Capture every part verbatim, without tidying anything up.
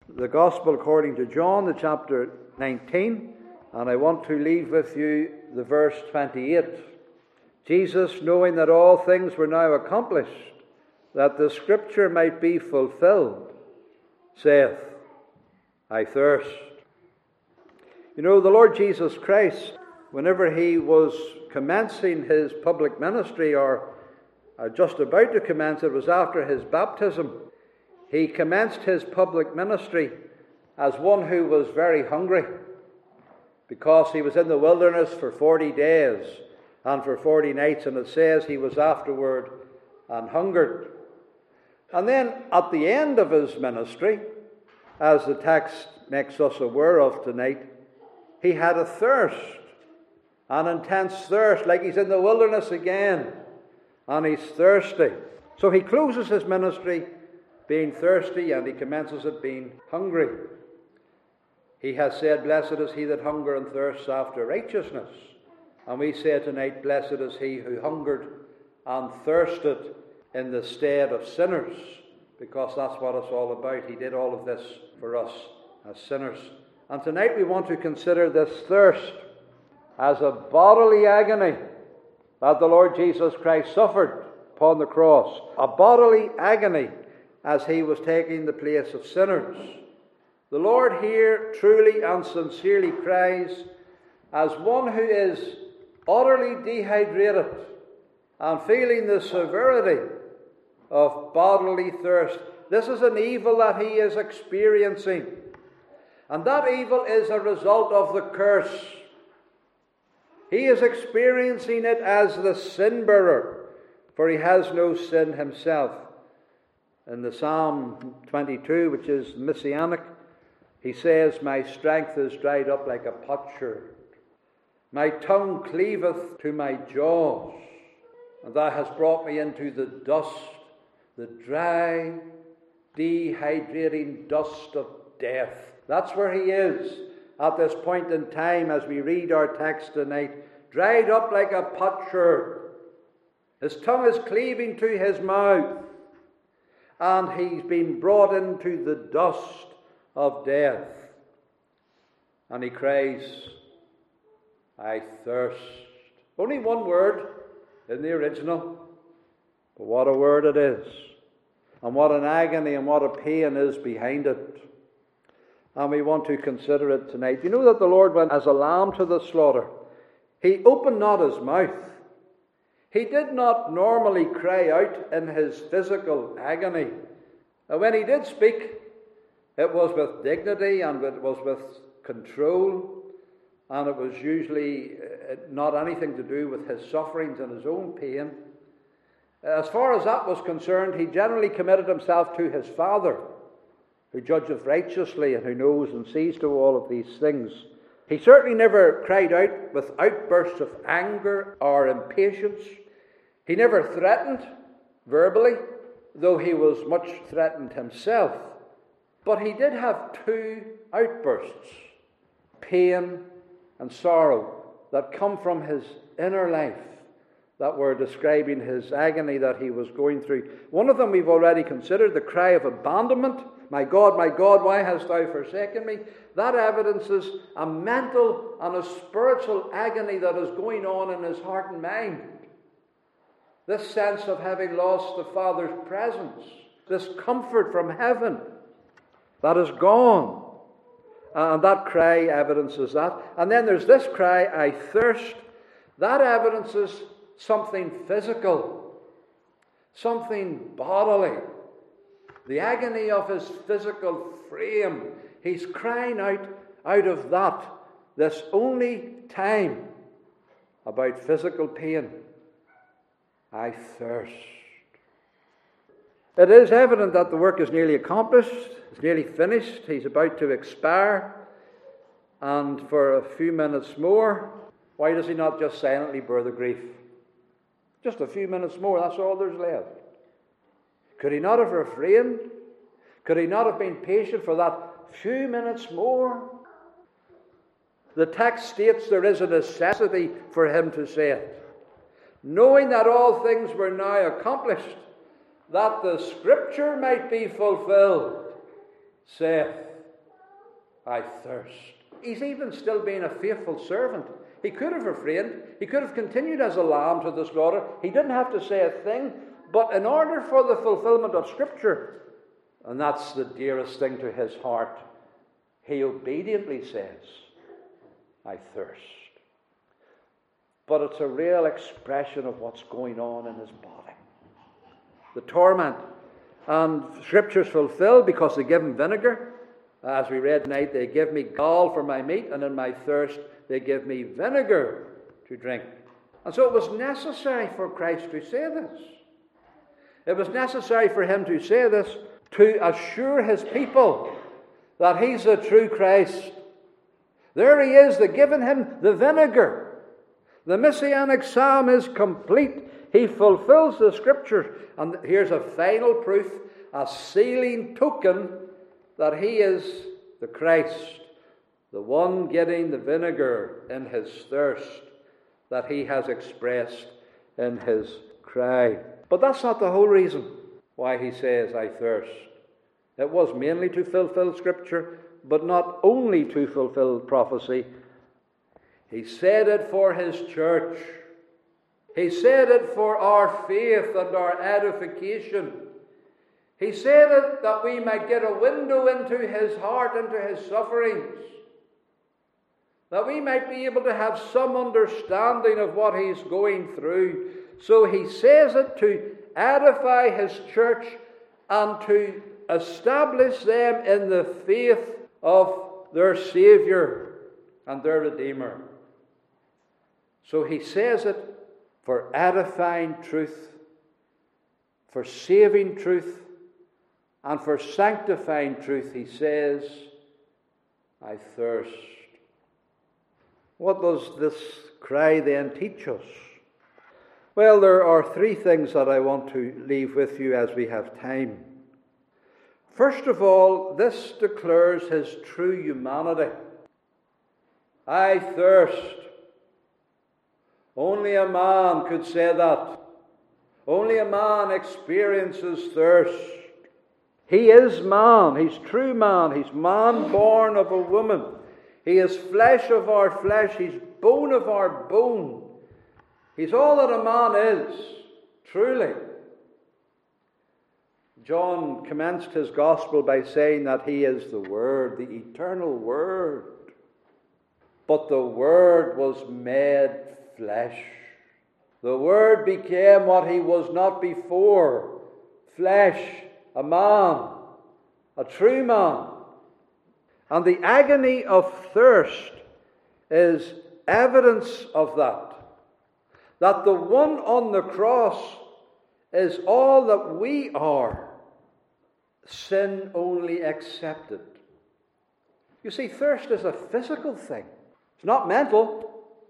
The Gospel according to John, the chapter nineteen, and I want to leave with you the verse twenty-eight. Jesus, knowing that all things were now accomplished, that the Scripture might be fulfilled, saith, I thirst. You know, the Lord Jesus Christ, whenever he was commencing his public ministry, or uh, just about to commence, it was after his baptism, he commenced his public ministry as one who was very hungry, because he was in the wilderness for forty days and for forty nights, and it says he was afterward and hungered. And then at the end of his ministry, as the text makes us aware of tonight, he had a thirst, an intense thirst, like he's in the wilderness again, and he's thirsty. So he closes his ministry being thirsty, and he commences it being hungry. He has said, blessed is he that hunger and thirsts after righteousness. And we say tonight, blessed is he who hungered and thirsted in the stead of sinners, because that's what it's all about. He did all of this for us as sinners. And tonight we want to consider this thirst as a bodily agony that the Lord Jesus Christ suffered upon the cross. A bodily agony as he was taking the place of sinners. The Lord here truly and sincerely cries as one who is utterly dehydrated and feeling the severity of bodily thirst. This is an evil that he is experiencing. And that evil is a result of the curse. He is experiencing it as the sin bearer, for he has no sin himself. In the Psalm twenty-two, which is messianic, he says, my strength is dried up like a potsherd. My tongue cleaveth to my jaws, and thou hast brought me into the dust, the dry, dehydrating dust of death. That's where he is at this point in time as we read our text tonight. Dried up like a potsherd. His tongue is cleaving to his mouth, and he's been brought into the dust of death. And he cries, I thirst. Only one word in the original, but what a word it is. And what an agony and what a pain is behind it. And we want to consider it tonight. You know that the Lord went as a lamb to the slaughter. He opened not his mouth. He did not normally cry out in his physical agony. And when he did speak, it was with dignity and it was with control, and it was usually not anything to do with his sufferings and his own pain. As far as that was concerned, he generally committed himself to his Father, who judgeth righteously and who knows and sees to all of these things. He certainly never cried out with outbursts of anger or impatience. He never threatened verbally, though he was much threatened himself. But he did have two outbursts, pain and sorrow, that come from his inner life, that were describing his agony that he was going through. One of them we've already considered, the cry of abandonment. My God, my God, why hast thou forsaken me? That evidences a mental and a spiritual agony that is going on in his heart and mind. This sense of having lost the Father's presence, this comfort from heaven that is gone. And that cry evidences that. And then there's this cry, I thirst. That evidences something physical, something bodily. The agony of his physical frame. He's crying out out of that, this only time, about physical pain. I thirst. It is evident that the work is nearly accomplished. It's nearly finished. He's about to expire. And for a few minutes more, why does he not just silently bear the grief? Just a few minutes more, that's all there's left. Could he not have refrained? Could he not have been patient for that few minutes more? The text states there is a necessity for him to say it. Knowing that all things were now accomplished, that the Scripture might be fulfilled, saith, I thirst. He's even still being a faithful servant. He could have refrained. He could have continued as a lamb to the slaughter. He didn't have to say a thing. But in order for the fulfillment of Scripture, and that's the dearest thing to his heart, he obediently says, I thirst. But it's a real expression of what's going on in his body. The torment. And Scripture's fulfilled because they give him vinegar. As we read tonight, they give me gall for my meat, and in my thirst they give me vinegar to drink. And so it was necessary for Christ to say this. It was necessary for him to say this to assure his people that he's the true Christ. There he is, they've given him the vinegar. The Messianic psalm is complete. He fulfills the Scriptures. And here's a final proof, a sealing token that he is the Christ, the one getting the vinegar in his thirst that he has expressed in his cry. But that's not the whole reason why he says, I thirst. It was mainly to fulfill Scripture, but not only to fulfill prophecy. He said it for his church. He said it for our faith and our edification. He said it that we might get a window into his heart, into his sufferings. That we might be able to have some understanding of what he's going through. So he says it to edify his church and to establish them in the faith of their Savior and their Redeemer. So he says it for edifying truth, for saving truth, and for sanctifying truth. He says, I thirst. What does this cry then teach us? Well, there are three things that I want to leave with you as we have time. First of all, this declares his true humanity. I thirst. Only a man could say that. Only a man experiences thirst. He is man. He's true man. He's man born of a woman. He is flesh of our flesh. He's bone of our bone. He's all that a man is, truly. John commenced his gospel by saying that he is the Word, the eternal Word. But the Word was made flesh. The Word became what he was not before. Flesh, a man, a true man. And the agony of thirst is evidence of that. That the one on the cross is all that we are, sin only accepted. You see, thirst is a physical thing. It's not mental.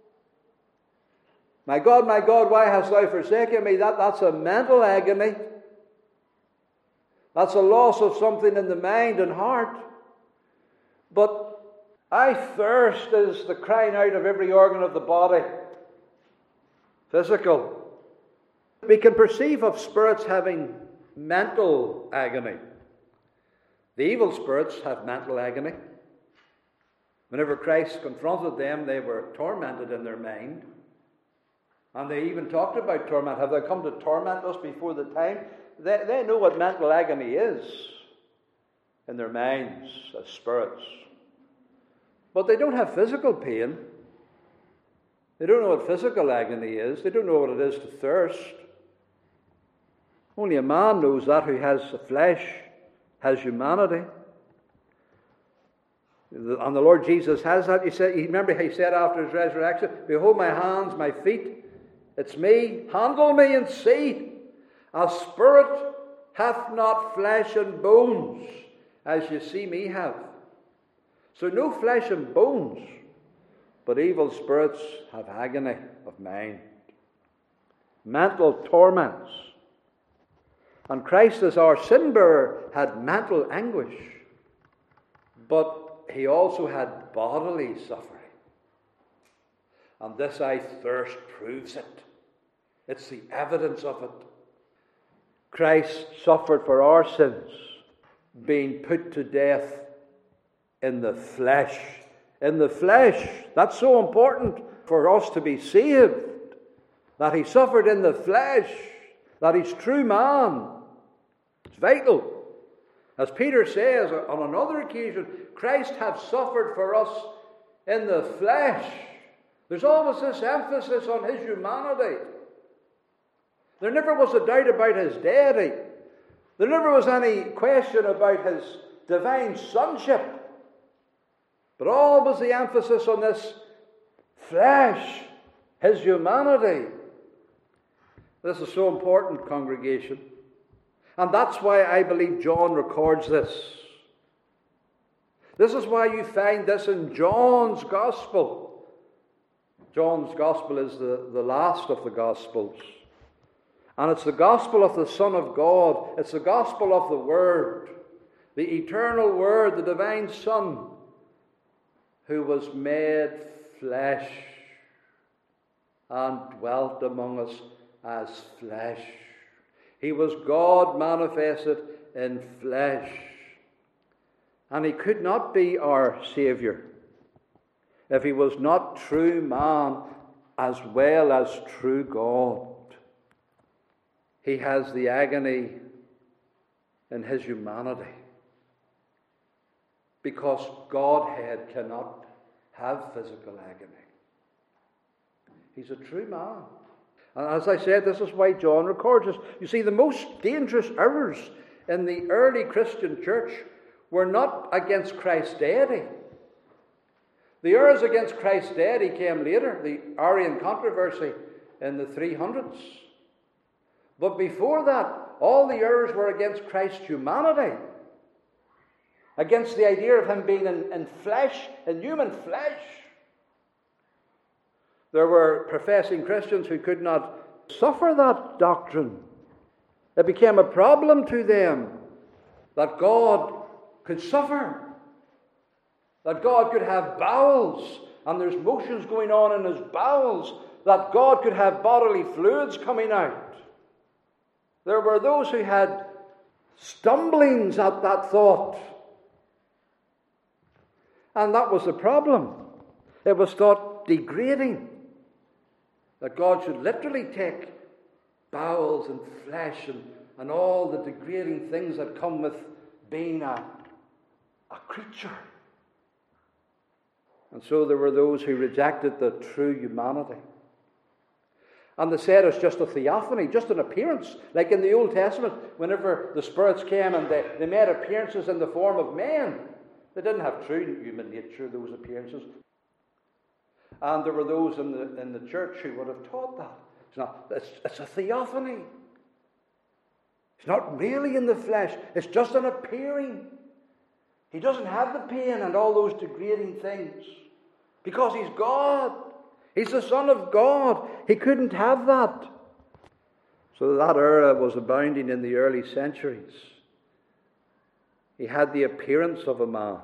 My God, my God, why hast thou forsaken me? That, that's a mental agony. That's a loss of something in the mind and heart. But I thirst is the crying out of every organ of the body. Physical. We can perceive of spirits having mental agony. The evil spirits have mental agony. Whenever Christ confronted them, they were tormented in their mind. And they even talked about torment. Have they come to torment us before the time? They, they know what mental agony is in their minds as spirits. But they don't have physical pain. They don't know what physical agony is. They don't know what it is to thirst. Only a man knows that who has the flesh, has humanity. And the Lord Jesus has that. He said, remember he said after his resurrection, behold my hands, my feet, it's me, handle me and see. A spirit hath not flesh and bones, as you see me have. So no flesh and bones, but evil spirits have agony of mind. Mental torments. And Christ as our sin bearer had mental anguish, but he also had bodily suffering. And this I thirst proves it. It's the evidence of it. Christ suffered for our sins. being put to death in the flesh. In the flesh. That's so important for us to be saved. That he suffered in the flesh. That he's true man. It's vital. As Peter says on another occasion, Christ hath suffered for us in the flesh. There's always this emphasis on his humanity. There never was a doubt about his deity. There never was any question about his divine sonship. But always the emphasis on this flesh, his humanity. This is so important, congregation. And that's why I believe John records this. This is why you find this in John's Gospel. John's Gospel is the, the last of the Gospels. And it's the Gospel of the Son of God. It's the Gospel of the Word. The eternal Word, the divine Son, who was made flesh and dwelt among us as flesh. He was God manifested in flesh. And he could not be our Saviour if he was not true man as well as true God. He has the agony in his humanity. Because Godhead cannot have physical agony. He's a true man. And as I said, this is why John records this. You see, the most dangerous errors in the early Christian church were not against Christ's deity. The errors against Christ's deity came later, the Arian controversy in the three hundreds. But before that, all the errors were against Christ's humanity. Against the idea of him being in, in flesh, in human flesh. There were professing Christians who could not suffer that doctrine. It became a problem to them that God could suffer. That God could have bowels, and there's motions going on in his bowels. That God could have bodily fluids coming out. There were those who had stumblings at that thought. And that was the problem. It was thought degrading. That God should literally take bowels and flesh and, and all the degrading things that come with being a, a creature. And so there were those who rejected the true humanity. And they said it's just a theophany, just an appearance. Like in the Old Testament, whenever the spirits came and they, they made appearances in the form of men. They didn't have true human nature, those appearances. And there were those in the, in the church who would have taught that. It's, not, it's, it's a theophany. It's not really in the flesh. It's just an appearing. He doesn't have the pain and all those degrading things. Because he's God. He's the Son of God. He couldn't have that. So that era was abounding in the early centuries. He had the appearance of a man.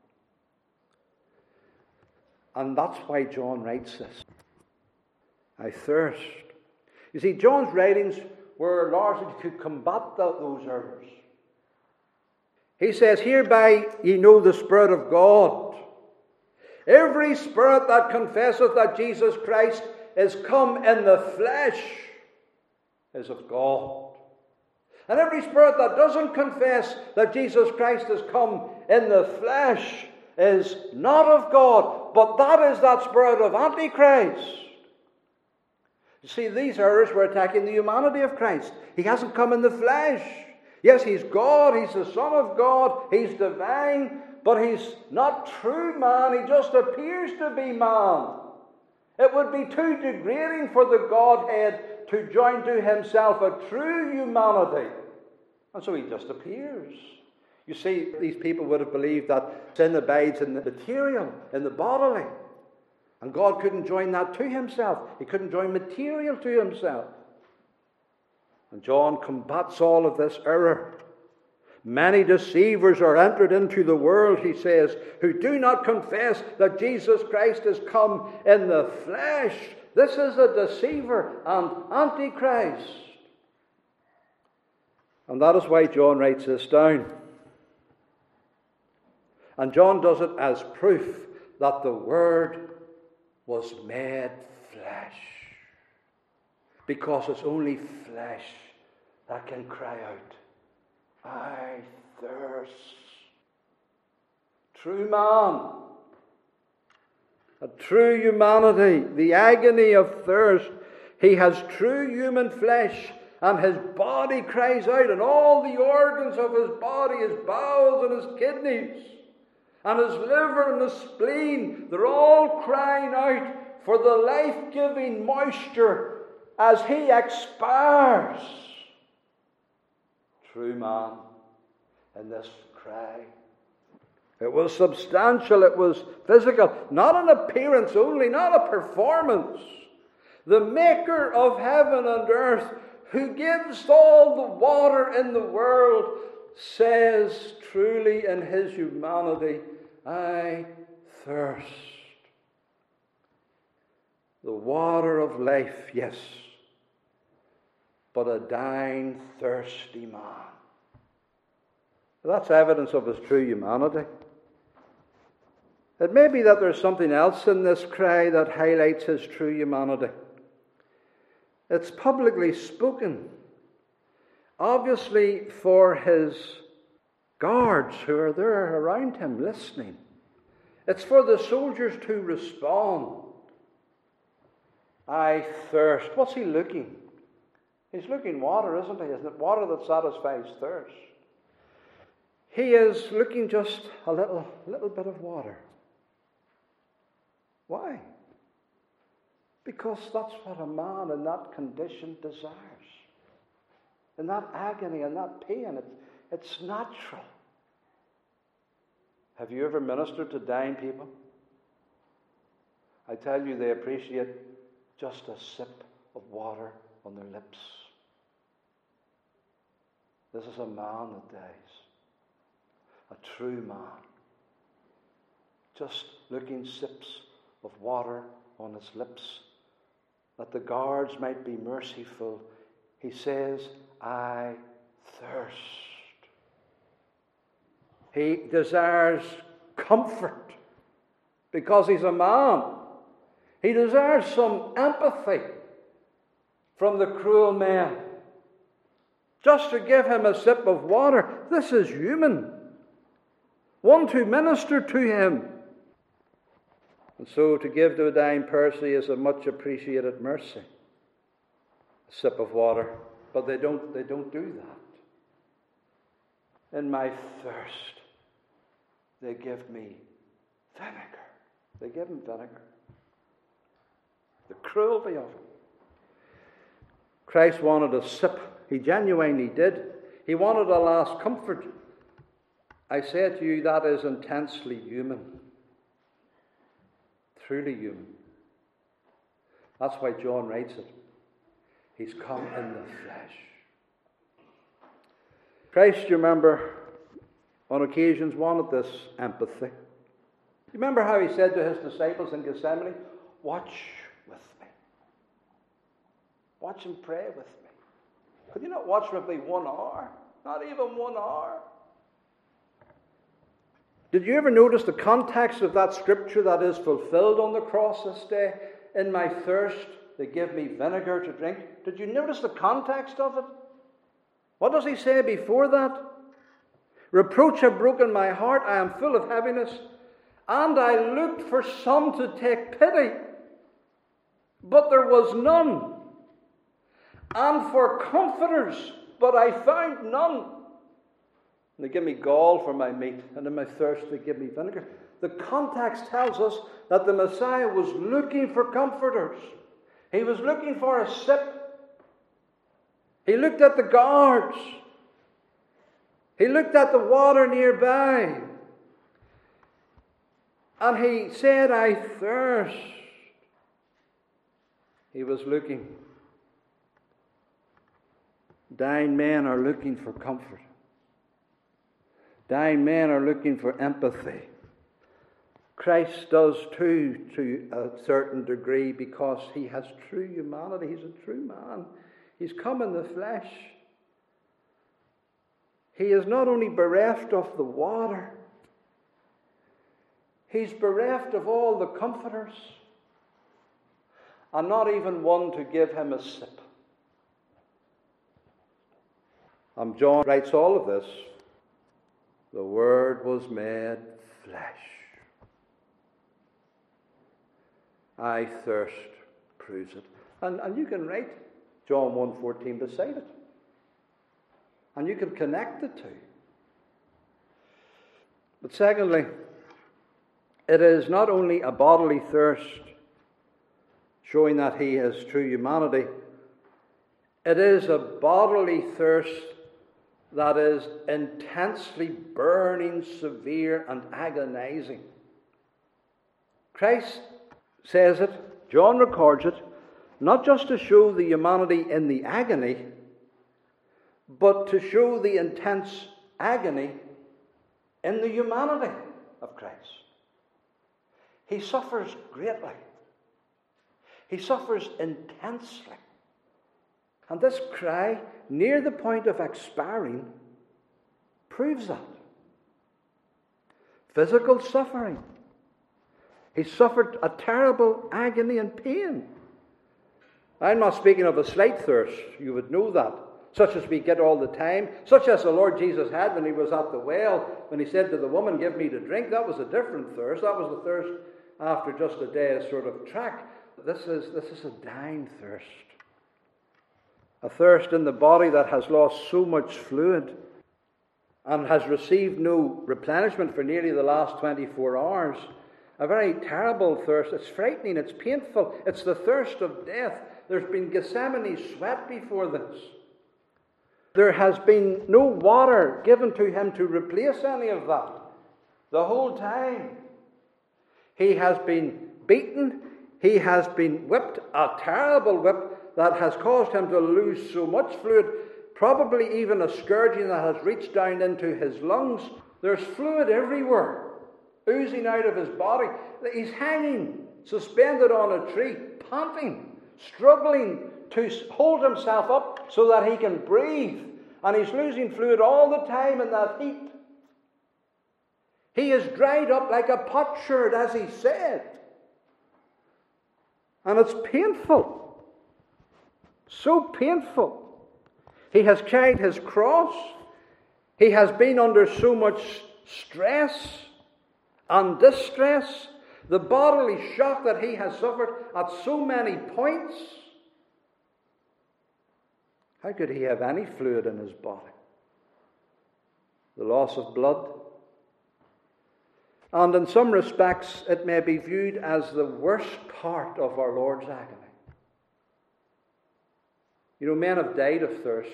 And that's why John writes this. I thirst. You see, John's writings were largely to combat those errors. He says, hereby ye know the Spirit of God. Every spirit that confesseth that Jesus Christ is come in the flesh is of God. And every spirit that doesn't confess that Jesus Christ has come in the flesh is not of God, but that is that spirit of Antichrist. You see, these errors were attacking the humanity of Christ. He hasn't come in the flesh. Yes, he's God, he's the Son of God, he's divine, but he's not true man, he just appears to be man. It would be too degrading for the Godhead to join to himself a true humanity. And so he just appears. You see, these people would have believed that sin abides in the material, in the bodily. And God couldn't join that to himself. He couldn't join material to himself. And John combats all of this error. Many deceivers are entered into the world, he says, who do not confess that Jesus Christ has come in the flesh. This is a deceiver and Antichrist. And that is why John writes this down. And John does it as proof that the Word was made flesh. Because it's only flesh that can cry out, I thirst. True man. A true humanity. The agony of thirst. He has true human flesh. And his body cries out. And all the organs of his body, his bowels and his kidneys, and his liver and his spleen, they're all crying out for the life-giving moisture as he expires. True man in this cry. It was substantial, it was physical, not an appearance only, not a performance. The maker of heaven and earth, who gives all the water in the world, says truly in his humanity, I thirst. The water of life, yes, but a dying, thirsty man. That's evidence of his true humanity. It may be that there's something else in this cry that highlights his true humanity. It's publicly spoken, obviously for his guards who are there around him listening. It's for the soldiers to respond. I thirst. What's he looking? He's looking water, isn't he? Isn't it water that satisfies thirst? He is looking just a little, little bit of water. Why? Because that's what a man in that condition desires. In that agony and that pain, it's, it's natural. Have you ever ministered to dying people? I tell you, they appreciate just a sip of water on their lips. This is a man that dies. A true man. Just licking sips of water on his lips, that the guards might be merciful. He says, I thirst. He desires comfort because he's a man. He desires some empathy from the cruel men. Just to give him a sip of water. This is human. One to minister to him. And so to give to a dying person is a much appreciated mercy. A sip of water. But they don't, they don't do that. In my thirst, they give me vinegar. They give him vinegar. The cruelty of it. Christ wanted a sip. He genuinely did. He wanted a last comfort. I say to you, that is intensely human. Truly human. That's why John writes it. He's come in the flesh. Christ, you remember, on occasions wanted this empathy. You remember how he said to his disciples in Gethsemane, watch with me. Watch and pray with me. Could you not watch with me one hour? Not even one hour. Did you ever notice the context of that scripture that is fulfilled on the cross this day? In my thirst, they give me vinegar to drink. Did you notice the context of it? What does he say before that? Reproach have broken my heart. I am full of heaviness. And I looked for some to take pity, but there was none. And for comforters, but I found none. And they give me gall for my meat, and in my thirst they give me vinegar. The context tells us that the Messiah was looking for comforters. He was looking for a sip. He looked at the guards. He looked at the water nearby. And he said, I thirst. He was looking. Dying men are looking for comfort. Dying men are looking for empathy. Christ does too, to a certain degree, because he has true humanity. He's a true man. He's come in the flesh. He is not only bereft of the water, He's bereft of all the comforters, and not even one to give him a sip. And John writes all of this. The Word was made flesh. I thirst proves it. And, and you can write John one fourteen beside it. And you can connect the two. But secondly, it is not only a bodily thirst, showing that he has true humanity. It is a bodily thirst that is intensely burning, severe, and agonizing. Christ says it, John records it, not just to show the humanity in the agony, but to show the intense agony in the humanity of Christ. He suffers greatly. He suffers intensely. And this cry, near the point of expiring, proves that. Physical suffering. He suffered a terrible agony and pain. I'm not speaking of a slight thirst. You would know that. Such as we get all the time. Such as the Lord Jesus had when he was at the well. When he said to the woman, give me to drink. That was a different thirst. That was the thirst after just a day's sort of track. This is, this is a dying thirst. A thirst in the body that has lost so much fluid and has received no replenishment for nearly the last twenty-four hours. A very terrible thirst. It's frightening. It's painful. It's the thirst of death. There's been Gethsemane sweat before this. There has been no water given to him to replace any of that. The whole time. He has been beaten. He has been whipped, a terrible whip that has caused him to lose so much fluid, probably even a scourging that has reached down into his lungs. There's fluid everywhere, oozing out of his body. He's hanging, suspended on a tree, panting, struggling to hold himself up so that he can breathe. And he's losing fluid all the time in that heat. He is dried up like a potsherd, as he said. And it's painful. So painful. He has carried his cross. He has been under so much stress and distress. The bodily shock that he has suffered at so many points. How could he have any fluid in his body? The loss of blood. And in some respects, it may be viewed as the worst part of our Lord's agony. You know, men have died of thirst,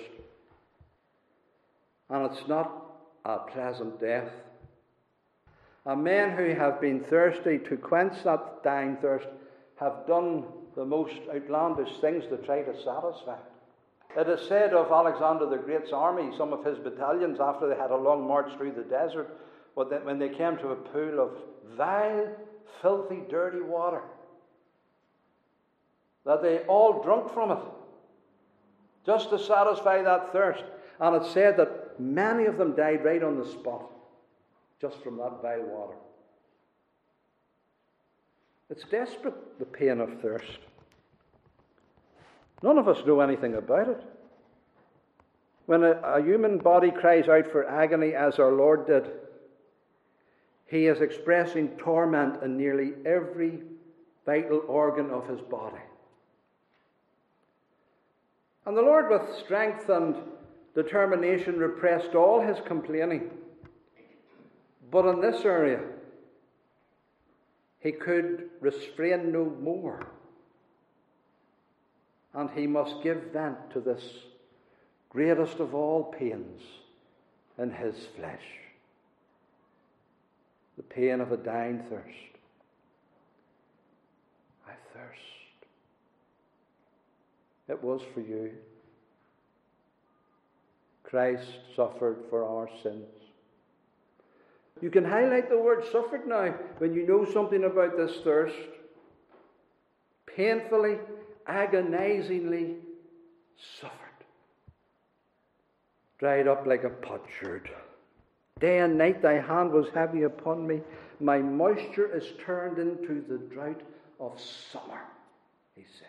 and it's not a pleasant death. And men who have been thirsty to quench that dying thirst have done the most outlandish things to try to satisfy. It is said of Alexander the Great's army, some of his battalions, after they had a long march through the desert, when they came to a pool of vile, filthy, dirty water, that they all drunk from it, just to satisfy that thirst. And it's said that many of them died right on the spot, just from that vile water. It's desperate, the pain of thirst. None of us know anything about it. When a, a human body cries out for agony, as our Lord did, he is expressing torment in nearly every vital organ of his body. And the Lord, with strength and determination, repressed all his complaining. But in this area, he could restrain no more. And he must give vent to this greatest of all pains in his flesh. The pain of a dying thirst. I thirst. It was for you. Christ suffered for our sins. You can highlight the word suffered now when you know something about this thirst. Painfully, agonizingly suffered. Dried up like a potsherd. Day and night thy hand was heavy upon me. My moisture is turned into the drought of summer, he says.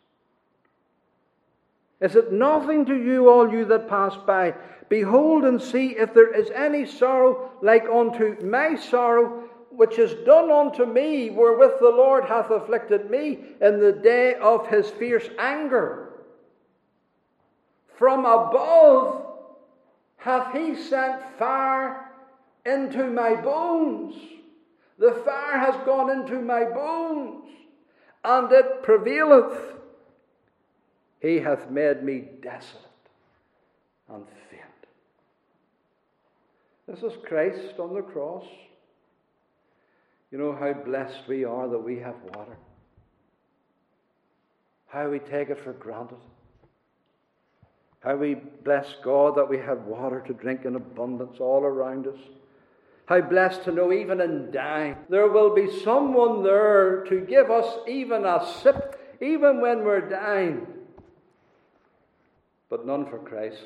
Is it nothing to you, all you that pass by? Behold and see if there is any sorrow like unto my sorrow, which is done unto me, wherewith the Lord hath afflicted me in the day of his fierce anger. From above hath he sent fire into my bones. The fire has gone into my bones, and it prevaileth. He hath made me desolate and faint. This is Christ on the cross. You know how blessed we are that we have water. How we take it for granted. How we bless God that we have water to drink in abundance all around us. How blessed to know even in dying, there will be someone there to give us even a sip, even when we're dying. But none for Christ.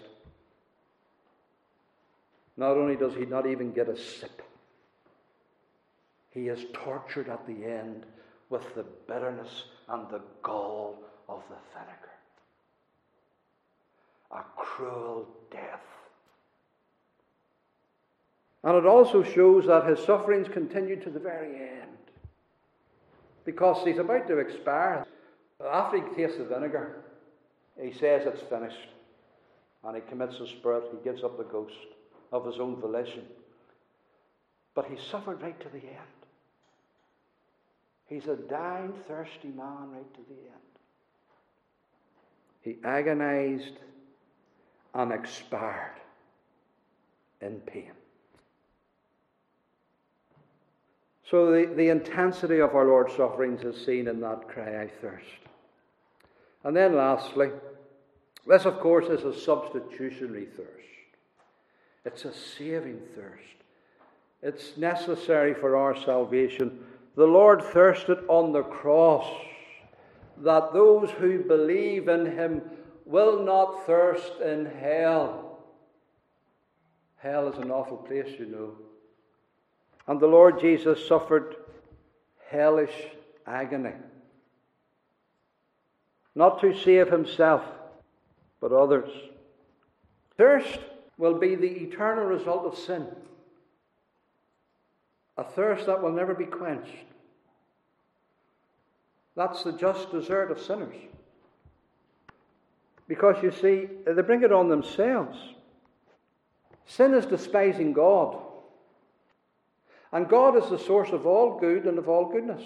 Not only does he not even get a sip, he is tortured at the end with the bitterness and the gall of the vinegar. A cruel death. And it also shows that his sufferings continue to the very end. Because he's about to expire. After he tastes the vinegar, he says it's finished. And he commits the spirit. He gives up the ghost of his own volition. But he suffered right to the end. He's a dying, thirsty man right to the end. He agonized and expired in pain. So the, the intensity of our Lord's sufferings is seen in that cry, I thirst. And then lastly, this of course is a substitutionary thirst. It's a saving thirst. It's necessary for our salvation. The Lord thirsted on the cross that those who believe in him will not thirst in hell. Hell is an awful place, you know. And the Lord Jesus suffered hellish agony. Not to save himself, but others. Thirst will be the eternal result of sin. A thirst that will never be quenched. That's the just desert of sinners. Because you see, they bring it on themselves. Sin is despising God. And God is the source of all good and of all goodness.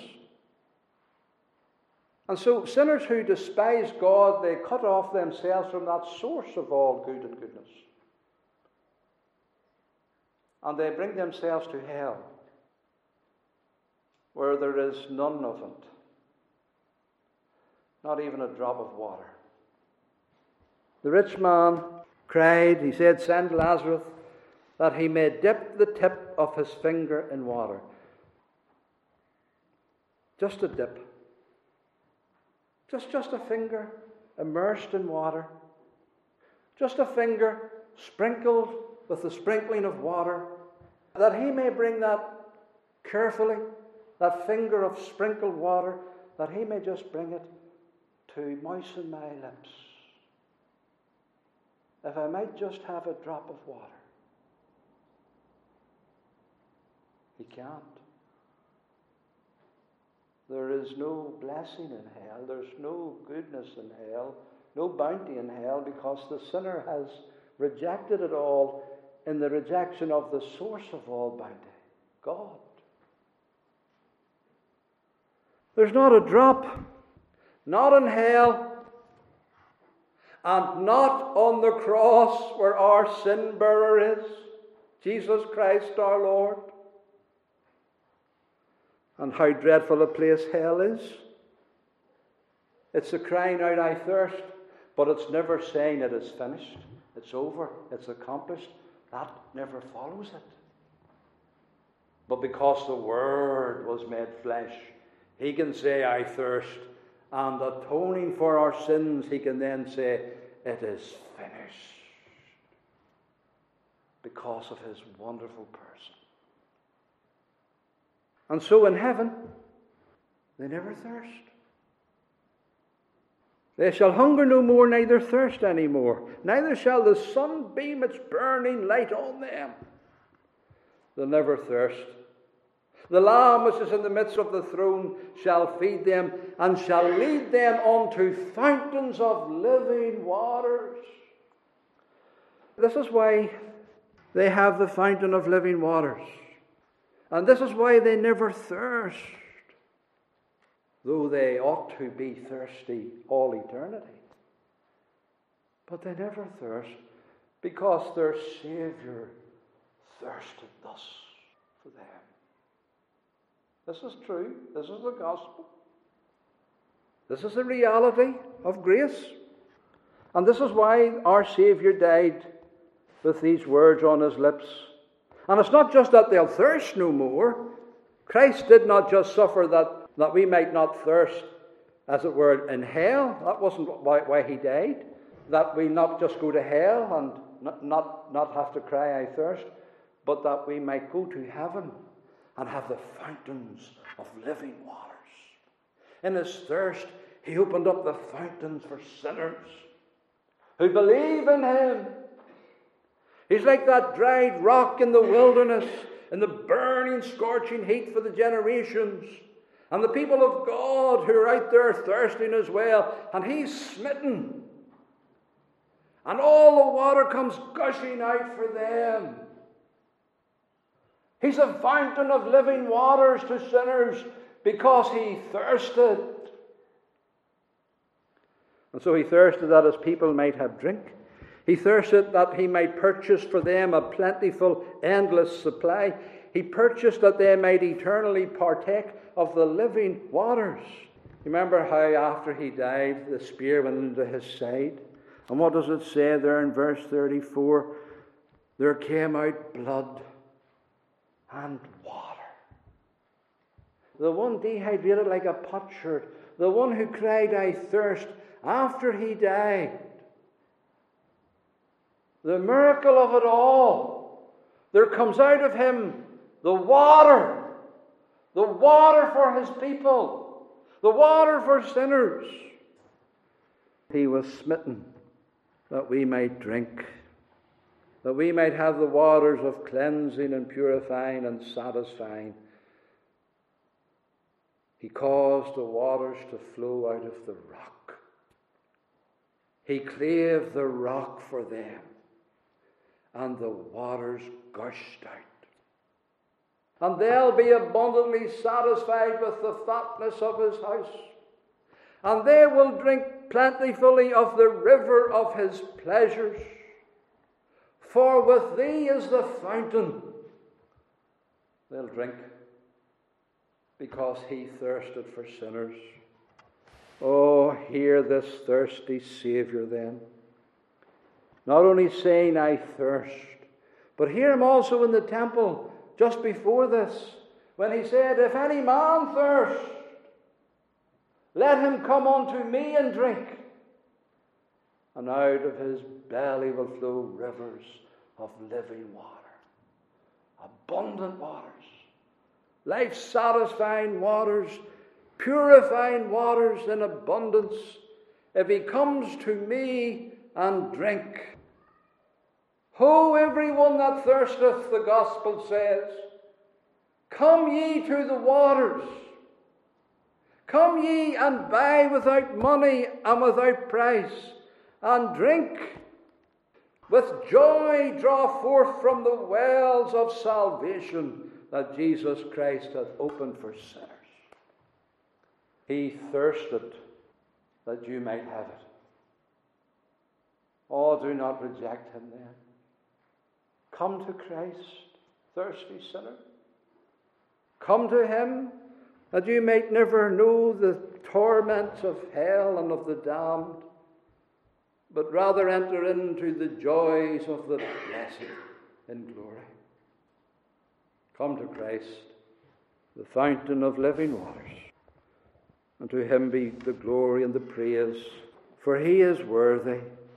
And so sinners who despise God, they cut off themselves from that source of all good and goodness. And they bring themselves to hell, where there is none of it. Not even a drop of water. The rich man cried, he said, send Lazarus, that he may dip the tip of his finger in water. Just a dip. Just, just a finger immersed in water. Just a finger sprinkled with the sprinkling of water, that he may bring that carefully, that finger of sprinkled water, that he may just bring it to moisten my lips. If I might just have a drop of water. He can't. There is no blessing in hell. There's no goodness in hell. No bounty in hell, because the sinner has rejected it all in the rejection of the source of all bounty, God. There's not a drop, not in hell, and not on the cross where our sin bearer is, Jesus Christ our Lord. And how dreadful a place hell is. It's a crying out, I thirst, but it's never saying it is finished, it's over, it's accomplished. That never follows it. But because the Word was made flesh, he can say, I thirst, and atoning for our sins, he can then say, it is finished. because of his wonderful person. And so in heaven, they never thirst. They shall hunger no more, neither thirst any more. Neither shall the sun beam its burning light on them. They'll never thirst. The Lamb which is in the midst of the throne shall feed them, and shall lead them unto fountains of living waters. This is why they have the fountain of living waters. And this is why they never thirst, though they ought to be thirsty all eternity. But they never thirst because their Saviour thirsted thus for them. This is true. This is the gospel. This is the reality of grace. And this is why our Saviour died with these words on his lips. And it's not just that they'll thirst no more. Christ did not just suffer that, that we might not thirst, as it were, in hell. That wasn't why, why he died. That we not just go to hell and not, not, not have to cry, I thirst, but that we might go to heaven and have the fountains of living waters. In his thirst, he opened up the fountains for sinners who believe in him. He's like that dried rock in the wilderness, in the burning, scorching heat for the generations. And the people of God who are out there thirsting as well. And he's smitten. And all the water comes gushing out for them. He's a fountain of living waters to sinners because he thirsted. And so he thirsted that his people might have drink. He thirsted that he might purchase for them a plentiful, endless supply. He purchased that they might eternally partake of the living waters. Remember how after he died, the spear went into his side? And what does it say there in verse thirty-four? There came out blood and water. The one dehydrated like a potsherd, the one who cried, I thirst, after he died. The miracle of it all. There comes out of him the water. The water for his people. The water for sinners. He was smitten that we might drink. That we might have the waters of cleansing and purifying and satisfying. He caused the waters to flow out of the rock. He clave the rock for them. And the waters gushed out. And they'll be abundantly satisfied with the fatness of his house. And they will drink plentifully of the river of his pleasures. For with thee is the fountain. They'll drink because he thirsted for sinners. Oh, hear this thirsty Saviour then. Not only saying, I thirst, but hear him also in the temple just before this, when he said, if any man thirst, let him come unto me and drink. And out of his belly will flow rivers of living water, abundant waters, life-satisfying waters, purifying waters in abundance. If he comes to me and drink. Ho, everyone that thirsteth, the gospel says, come ye to the waters. Come ye and buy without money and without price, and drink. With joy draw forth from the wells of salvation that Jesus Christ hath opened for sinners. He thirsted that you might have it. Oh, do not reject him then. Come to Christ, thirsty sinner. Come to him that you might never know the torments of hell and of the damned, but rather enter into the joys of the blessed in glory. Come to Christ, the fountain of living waters, and to him be the glory and the praise, for he is worthy.